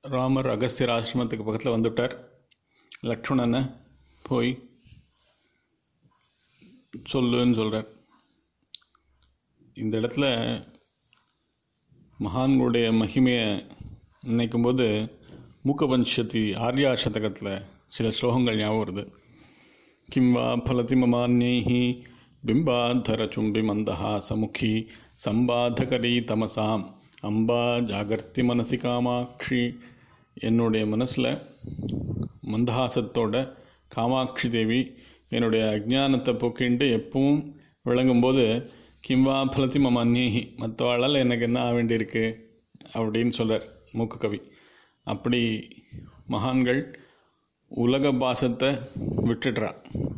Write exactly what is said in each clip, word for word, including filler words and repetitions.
ராமர் அகஸ்தியர் ஆசிரமத்துக்கு பக்கத்தில் வந்துவிட்டார். லக்ஷ்மணனை போய் சொல்லுன்னு சொல்கிறார். இந்த இடத்துல மகான்களுடைய மகிமையை நினைக்கும்போது மூக்கபஞ்சதி ஆர்யா சதகத்தில் சில ஸ்லோகங்கள் ஞாபகம் வருது. கிம் வா ஃபலதி மமான்யைஹி பிம்பாதர சும்பி மந்தஹா சமுகி சம்பாதகரி தமசாம் அம்பா ஜாகர்த்தி மனசி காமாட்சி. என்னுடைய மனசில் மந்தஹாசத்தோட காமாட்சி தேவி என்னுடைய அஜ்ஞானத்தை போக்கின்ட்டு எப்பவும் விளங்கும்போது கிம்வா ஃபலதி மமான்யைஹி, மற்றவாளால் எனக்கு என்ன ஆக வேண்டியிருக்கு அப்படின்னு சொல்கிறார் மூக்கு கவி. அப்படி மகான்கள் உலக பாசத்தை விட்டுடுறா.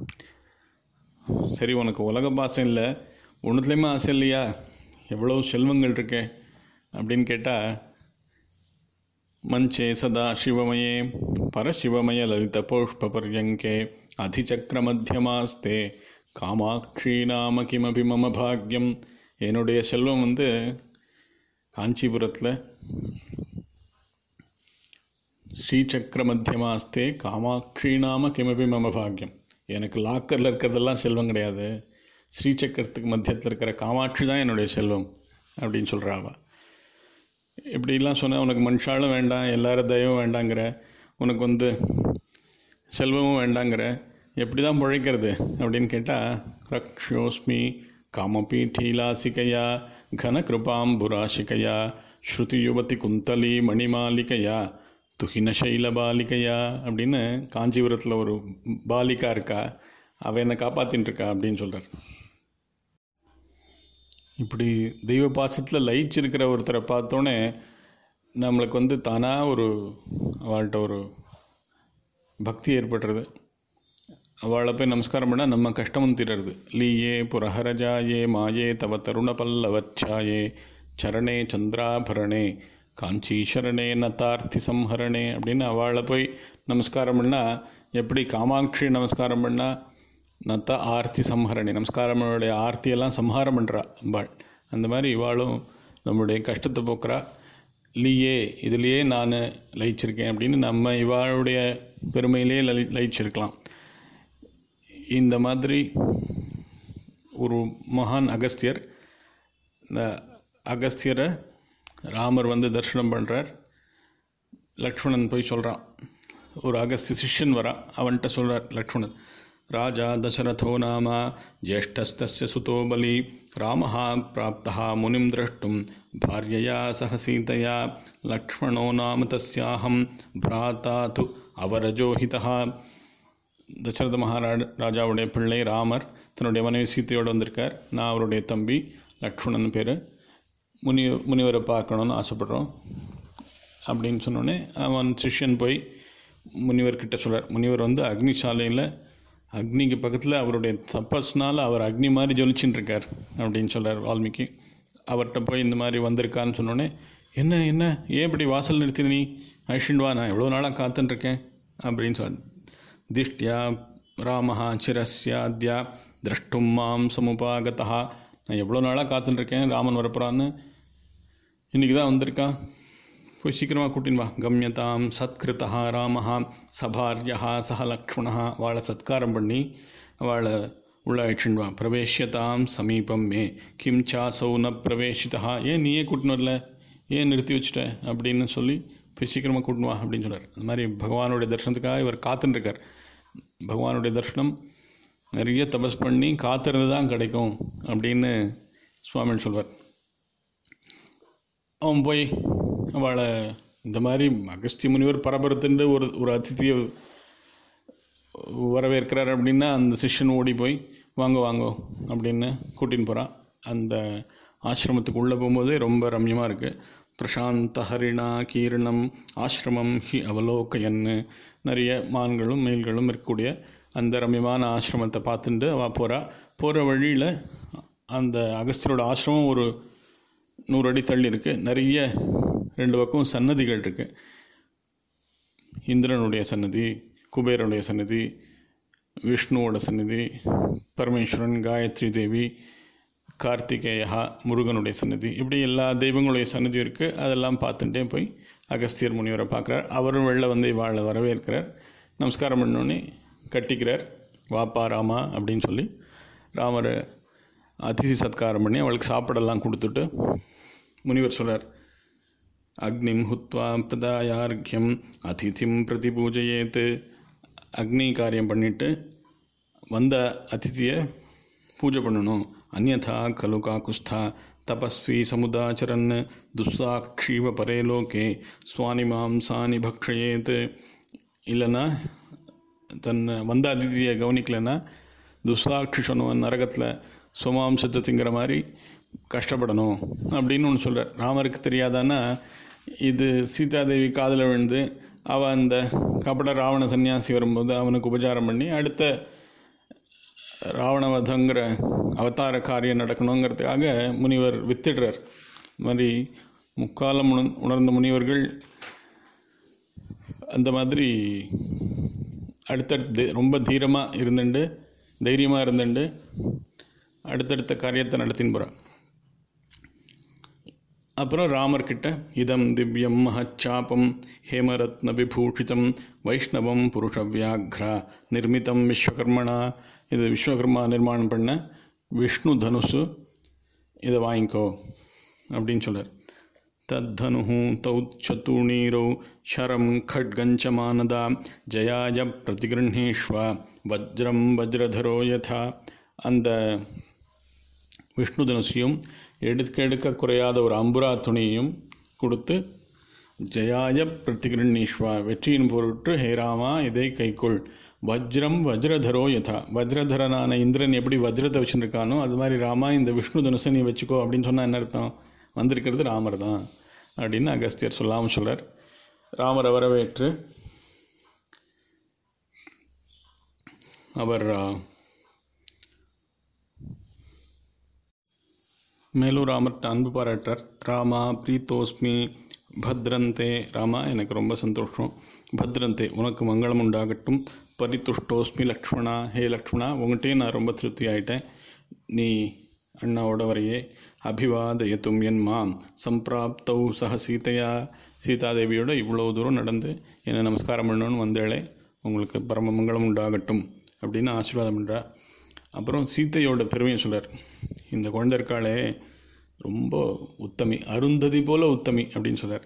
சரி, உனக்கு உலக பாசம் இல்லை, ஒன்றுத்துலேயுமே ஆசை இல்லையா, எவ்வளோ செல்வங்கள் இருக்கே அப்படின்னு கேட்டால், மஞ்சே சதா சிவமயே பரசிவமய லலித புஷ்ப பர்யங்கே அதிசக்கர மத்தியமாஸ்தே காமாட்சி நாம கிமபி மம பாக்யம். என்னுடைய செல்வம் வந்து காஞ்சிபுரத்தில் ஸ்ரீசக்கர மத்தியமாஸ்தே காமாட்சி நாம கிமபி மம பாக்யம். எனக்கு லாக்கரில் இருக்கிறதெல்லாம் செல்வம் கிடையாது, ஸ்ரீசக்கரத்துக்கு மத்தியத்தில் இருக்கிற காமாட்சி தான் என்னுடைய செல்வம் அப்படின்னு சொல்கிறாவா. இப்படிலாம் சொன்னால் உனக்கு மனுஷாலும் வேண்டாம், எல்லாரும் தயவும் வேண்டாங்கிற, உனக்கு வந்து செல்வமும் வேண்டாங்கிற, எப்படி தான் பிழைக்கிறது அப்படின்னு கேட்டால், ரக்ஷோஸ்மி காமபீఠீலாசிகையா கனகிருபாம்புராசிகையா ஸ்ருதி யுவதி குந்தலி மணிமாலிகையா துகின சைல பாலிகையா அப்படின்னு காஞ்சிபுரத்தில் ஒரு பாலிகா இருக்கா, அவள் என்னை காப்பாற்றின்னு இருக்கா அப்படின்னு சொல்கிறார். இப்படி தெய்வ பாசத்தில் லயிச்சிருக்கிற ஒருத்தரை பார்த்தோன்னே நம்மளுக்கு வந்து தானாக ஒரு அவள்கிட்ட ஒரு பக்தி ஏற்படுறது. அவளை போய் நமஸ்காரம் பண்ணால் நம்ம கஷ்டமும் தீரறது. லீயே புரஹரஜாயே மாயே தவ தருண பல்லவச்சாயே சரணே சந்திராபரணே காஞ்சீஸ்வரனே நத்தார்த்தி சம்ஹரணே அப்படின்னு அவளை போய் நமஸ்காரம் பண்ணால் எப்படி காமாட்சி நமஸ்காரம் பண்ணால் நத்த ஆர்த்தி சம்ஹரணி, நமஸ்காரமுடைய ஆர்த்தியெல்லாம் சம்ஹாரம் பண்ணுறா அம்பாள். அந்த மாதிரி இவாளும் நம்முடைய கஷ்டத்தை போக்குறா. லீயே இதுலேயே நான் லயிச்சிருக்கேன் அப்படின்னு நம்ம இவாளுடைய பெருமையிலே லயி லயிச்சிருக்கலாம். இந்த மாதிரி ஒரு மகான் அகஸ்தியர். இந்த அகஸ்தியரை ராமர் வந்து தரிசனம் பண்ணுறார். லக்ஷ்மணன் போய் சொல்கிறான். ஒரு அகஸ்திய சிஷ்யன் வரான், அவன்கிட்ட சொல்கிறார் லக்ஷ்மணன், ராஜா தசரதோ நாம ஜேஷ்டஸ்தஸ்ய சுதோ பலி ராமஹா பிராப்தஹா முனிம் திரஷ்டும் பாரியயா சக சீதையா லக்ஷ்மணோ நாம தஸ்யாஹம் பிராதா து அவரஜோஹிதா. தசரத மகாராஜ ராஜாவுடைய பிள்ளை ராமர் தன்னுடைய மனைவி சீத்தையோடு வந்திருக்கார். நான் அவருடைய தம்பி லக்ஷ்மணன் பேர். முனி முனிவரை பார்க்கணுன்னு ஆசைப்படுறோம் அப்படின்னு சொன்னோடனே அவன் சிஷ்யன் போய் முனிவர்கிட்ட சொல்கிறார். முனிவர் வந்து அக்னிசாலையில் அக்னிக்கு பக்கத்தில் அவருடைய தபஸ்னால் அவர் அக்னி மாதிரி ஜொலிச்சுன்னு இருக்கார் அப்படின்னு சொல்கிறார் வால்மீகி. அவர்கிட்ட போய் இந்த மாதிரி வந்திருக்கான்னு சொன்னோடனே, என்ன என்ன ஏன் இப்படி வாசல் நிறுத்தின, நீ ஐஷின் வா, நான் எவ்வளோ நாளாக காத்துன்ட்ருக்கேன் அப்படின்னு சொல். திஷ்டியா ராமஹா சிரஸ்யாத்யா திரஷ்டும் மாம் சமுபாகதா. நான் எவ்வளோ நாளாக காத்துட்டுருக்கேன் ராமன் வரப்போகிறான்னு, இன்றைக்கி தான் வந்திருக்கான், போய் சீக்கிரமாக கூட்டின்னு வா. கம்யதாம் சத்கிருதா ராமஹா சபாரியா சஹ லக்ஷ்மணா. அவளை சத்காரம் பண்ணி அவளை உள்ள அழிச்சுன்னு வா. பிரவேசியதாம் சமீபம் மே கிம் சாசௌ ந பிரவேசிதா. ஏன் நீயே கூட்டின்னு வரல, ஏன் நிறுத்தி வச்சுட்ட அப்படின்னு சொல்லி போய் சீக்கிரமாக கூட்டின்னு வா அப்படின்னு சொல்கிறார். அந்த மாதிரி பகவானுடைய தரிசனத்துக்காக இவர் காத்துட்டுருக்கார். பகவானுடைய தரிசனம் நிறைய தபஸ் பண்ணி காத்திருந்து தான் கிடைக்கும் அப்படின்னு சுவாமின்னு சொல்வார். அவன் போய் அவளை இந்த மாதிரி அகஸ்திய முனிவர் பரபரத்துண்டு ஒரு ஒரு அதிதியை வரவேற்கிறார் அப்படின்னா அந்த சிஷ்யன் ஓடி போய் வாங்க வாங்கோ அப்படின்னு கூட்டின்னு போகிறான். அந்த ஆசிரமத்துக்கு உள்ளே போகும்போதே ரொம்ப ரம்யமாக இருக்குது. பிரசாந்த ஹரிணா கீர்ணம் ஆசிரமம் ஹி அவலோகையன்னு நிறைய மான்களும் மேல்களும் இருக்கக்கூடிய அந்த ரம்யமான ஆசிரமத்தை பார்த்துட்டு அவள் போகிறா. போகிற வழியில் அந்த அகஸ்தியரோட ஆசிரமம் ஒரு நூறு அடி தள்ளி இருக்குது. நிறைய ரெண்டு பக்கம் சன்னதிகள் இருக்குது. இந்திரனுடைய சன்னதி, குபேரனுடைய சன்னதி, விஷ்ணுவோட சன்னதி, பரமேஸ்வரன், காயத்ரி தேவி, கார்த்திகேயா முருகனுடைய சன்னதி, இப்படி எல்லா தெய்வங்களுடைய சன்னதியும் இருக்குது. அதெல்லாம் பார்த்துட்டே போய் அகஸ்தியர் முனிவரை பார்க்குறார். அவரும் வெளில வந்து இவாளை வரவேற்கிறார். நமஸ்காரம் பண்ணோன்னே கட்டிக்கிறார். வாப்பா ராமா அப்படின்னு சொல்லி ராமரை அதிதி சத்காரம் பண்ணி அவளுக்கு சாப்பாடெல்லாம் கொடுத்துட்டு முனிவர் சொல்கிறார், அக்னிம் ஹுத்வா பிரதாயார்க்கியம் அதிதிம் பிரதி பூஜையேத்து. அக்னி காரியம் பண்ணிவிட்டு வந்த அதிதியை பூஜை பண்ணணும். அந்யதா கலு காக்குஸ்தா தபஸ்வி சமுதாச்சரன் துஸ்ஸாக்ஷீவ பரேலோகே சுவானி மாம்சானி பக்ஷயேத். இல்லைன்னா தன் வந்த அதிதியை கவனிக்கலைன்னா துஸ்ஸாட்சி சொன்னவன் நரகத்தில் சுமாம்சத்தை திங்கிற மாதிரி கஷ்டப்படணும் அப்படின்னு ஒன்று சொல்கிறார். ராமருக்கு தெரியாதானா இது சீதாதேவி காதில் விழுந்து அவன் அந்த கபட ராவண சன்னியாசி வரும்போது அவனுக்கு உபச்சாரம் பண்ணி அடுத்த ராவணவதங்கிற அவதார காரியம் நடக்கணுங்கிறதுக்காக முனிவர் வித்திடுறார். இந்த மாதிரி முக்காலம் உணர் உணர்ந்த முனிவர்கள் அந்த மாதிரி அடுத்தடுத்து ரொம்ப தீரமாக இருந்துண்டு தைரியமாக இருந்துண்டு அடுத்தடுத்த காரியத்தை நடத்தின்னு போகிறார். அப்புறம் ராமர்கிட்ட இதம் திவ்யம் மஹச்சாபம் ஹேமரத்ன விபூஷிதம் வைஷ்ணவம் புருஷ வியாக்ரா நிர்மிதம் விஸ்வகர்மனா, இது விஸ்வகர்மா நிர்மாணம் பண்ண விஷ்ணு தனுசு, இதை வாங்கிக்கோ அப்படின்னு சொல்கிறார். தத்தனு தௌ சத்துணீரோ ஷரம் खड्गञ्च मानदा ஜயாய பிரதிகிருஷ்வா வஜ்ரம் வஜ்ரதரோ யதா. அந்த விஷ்ணு தனுசையும் எடுக்க எடுக்க குறையாத ஒரு அம்புரா துணியையும் கொடுத்து ஜயாய பிரதிகிருஷ்வா, வெற்றியின் பொருட்டு ஹேராமா இதை கைக்கொள். வஜ்ரம் வஜ்ரதரோ யதா, வஜ்ரதரனான இந்திரன் எப்படி வஜ்ரத்தை வச்சுருக்கானோ அது மாதிரி ராமா இந்த விஷ்ணு தனுசை நீ வச்சுக்கோ அப்படின்னு சொன்னால் என்ன அர்த்தம்? வந்திருக்கிறது ராமர் தான் அப்படின்னு அகஸ்தியர் சொல்லாமல் சொல்கிறார். ராமரை வரவேற்று அவர் மேலும் ராமர்கிட்ட அன்பு பாராட்டுறார். ராமா பிரீத்தோஸ்மி பத்ரந்தே, ராமா எனக்கு ரொம்ப சந்தோஷம், பத்ரந்தே உனக்கு மங்களம் உண்டாகட்டும், பரிதுஷ்டோஸ்மி லக்ஷ்மணா, ஹே லக்ஷ்மணா உங்கள்கிட்டயே நான் ரொம்ப திருப்தி ஆகிட்டேன், நீ அண்ணாவோட வரையே, அபிவாதயத்தும் என் மாம் சம்பிராப்தௌ சக சீதையா, சீதாதேவியோட இவ்வளோ தூரம் நடந்து என்னை நமஸ்காரம் பண்ணணும்னு வந்தேளே, உங்களுக்கு பரம மங்களம் உண்டாகட்டும் அப்படின்னு ஆசீர்வாதம் பண்ணுறா. அப்புறம் சீதையோட பெருமையை சொல்கிறார். இந்த குழந்தை இருக்காளே ரொம்ப உத்தமி, அருந்ததி போல உத்தமி அப்படின்னு சொல்கிறார்.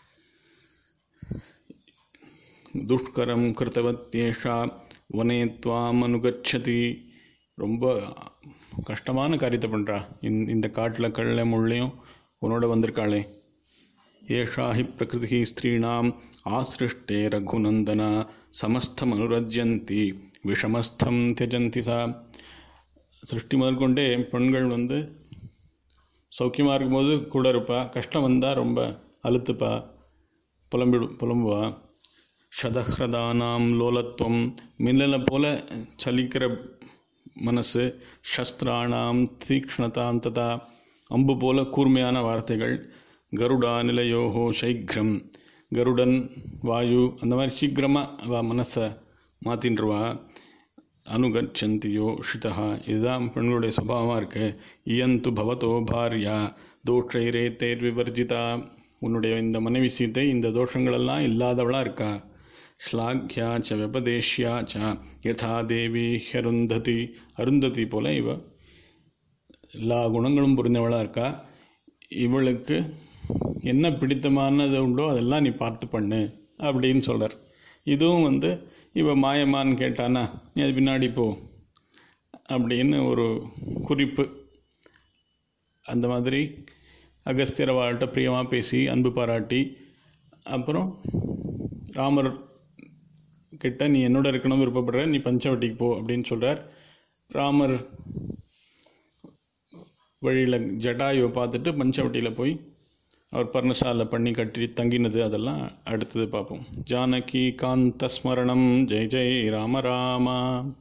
துஷ்கரம் கிருத்தவத்யேஷா வனே துவாம் அனுகச்சதி, ரொம்ப கஷ்டமான காரியத்தை பண்ணுறா, இந் இந்த காட்டில் கள்ள முள்ளையும் உன்னோட வந்திருக்காளே. ஏஷா ஹி பிரகிருதி ஸ்திரீணாம் ஆசிருஷ்டே ரகுநந்தனா சமஸ்தம் அனுரஜ்யந்தி விஷமஸ்தம் தியஜந்தி சா. சிருஷ்டி முதற்கொண்டே பெண்கள் வந்து சௌக்கியமாக இருக்கும்போது கூட இருப்பா, கஷ்டம் வந்தால் ரொம்ப அழுத்துப்பா, புலம்பிடு புலம்புவா. ஷதஹ்ரதானாம் லோலத்துவம், மின்னலை போல சலிக்கிற மனசு, சஸ்திராணாம் தீக்ஷ்ணதாம் ததா, அம்பு போல கூர்மையான வார்த்தைகள், கருடா நிலையோஹோ சைக்ரம், கருடன் வாயு அந்த மாதிரி சீக்கிரமாக அவள் மனசை மாற்றின்றுவா. அனுகச்சந்தியோ ஷிதா, இதுதான் பெண்களுடைய சுபாவமாக இருக்குது. இயந்து பவதோ பாரியா தோஷைரே தேர் விவர்ஜிதா, உன்னுடைய இந்த மனைவி சீத்தை இந்த தோஷங்களெல்லாம் இல்லாதவளாக இருக்கா. ஸ்லாக்யா ச விபதேஷ்யா ச யதா தேவி ஹருந்ததி, அருந்ததி போல இவ எல்லா குணங்களும் புரிந்தவளாக இருக்கா. இவளுக்கு என்ன பிடித்தமானது உண்டோ அதெல்லாம் நீ பார்த்து பண்ணு அப்படின்னு சொல்கிறார். இதுவும் வந்து இவ மாயமான்னு கேட்டானா நீ அது பின்னாடி போ அப்படின்னு ஒரு குறிப்பு. அந்த மாதிரி அகஸ்தியர் அவள்கிட்ட பிரியமாக பேசி அன்பு பாராட்டி, அப்புறம் ராமர் கிட்ட நீ என்னோட இருக்கணும் விருப்பப்படுற, நீ பஞ்சவட்டிக்கு போ அப்படின்னு சொல்கிறார். ராமர் வழியில் ஜட்டாயுவை பார்த்துட்டு பஞ்சவட்டியில் போய் அவர் பர்ணசாலை பண்ணி கட்டி தங்கினது அதெல்லாம் அடுத்தது பார்ப்போம். ஜானகி காந்த ஸ்மரணம், ஜெய் ஜெய் ராம ராமா.